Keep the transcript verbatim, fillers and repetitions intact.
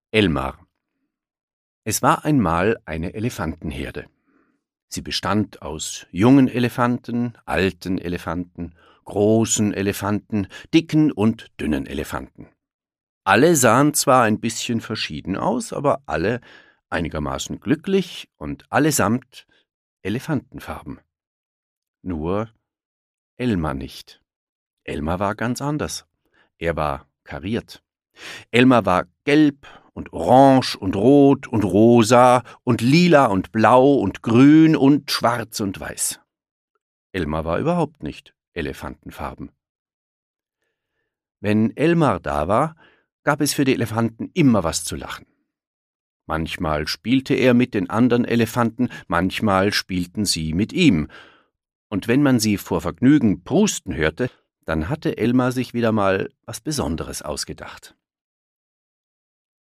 Elmar. Es war einmal eine Elefantenherde. Sie bestand aus jungen Elefanten, alten Elefanten, großen Elefanten, dicken und dünnen Elefanten. Alle sahen zwar ein bisschen verschieden aus, aber alle einigermaßen glücklich und allesamt Elefantenfarben. Nur Elmar nicht. Elmar war ganz anders. Er war kariert. Elmar war gelb und orange und rot und rosa und lila und blau und grün und schwarz und weiß. Elmar war überhaupt nicht elefantenfarben. Wenn Elmar da war, gab es für die Elefanten immer was zu lachen. Manchmal spielte er mit den anderen Elefanten, manchmal spielten sie mit ihm. Und wenn man sie vor Vergnügen prusten hörte, dann hatte Elmar sich wieder mal was Besonderes ausgedacht.